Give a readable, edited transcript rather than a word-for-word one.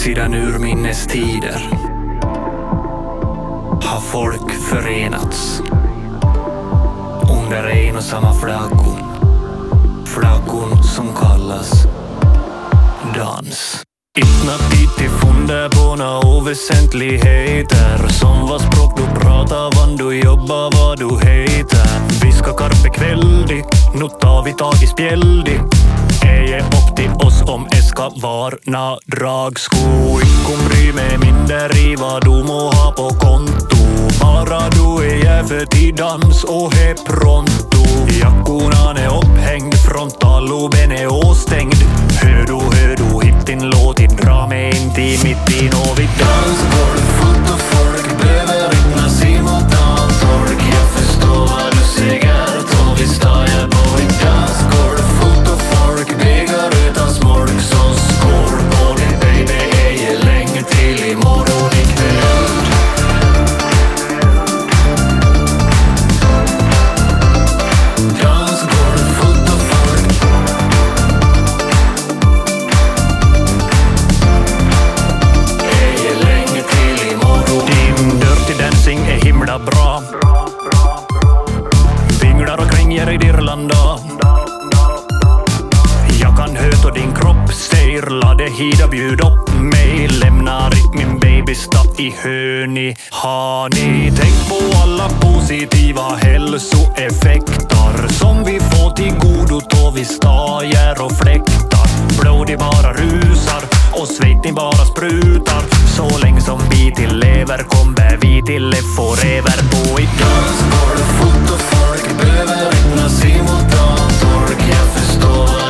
Sedan urminnes tider har folk förenats under en och samma flaggor som kallas dans. Inte tid till funder på några oväsentligheter. Som vad språk du pratar, vad du jobbar, vad du heter. Vi ska karpe kväldig, nu tar vi tag i spjäldig. Är upp till oss om det ska varna dragsko. Ikon bry mig mindre i vad du må ha på konto. Bara du är jävligt till dans och är pronto. Jackorna är upphängd, frontalloben är åstängd. Hör du hit din låt, dra mig in till mitt i något dansgolv. Fullt och folk behöver inte simultantork. Jag förstår vad du säger, då vi stajar på ett dansgolv. Fullt och folk begar utan smolk som skor på din baby. Är länge till imorgon ikväll. Dansgolv, fullt och folk. Är länge till imorgon. Din Dirty Dancing är himla bra. Vinglar och kränger i Irlanda. Jag kan höra din kropp säger la det hida bjud upp mig. Lämnar inte min baby stapp i höni. Har ni tänkt på alla positiva hälsoeffekter som vi får till godo då vi stajar och fläktar. Blod i bara rusar och svett i bara sprutar. Så länge som vi till lever kommer vi till forever på i dansgolv. Fullt och folk behöver inte simultantork. Jag förstår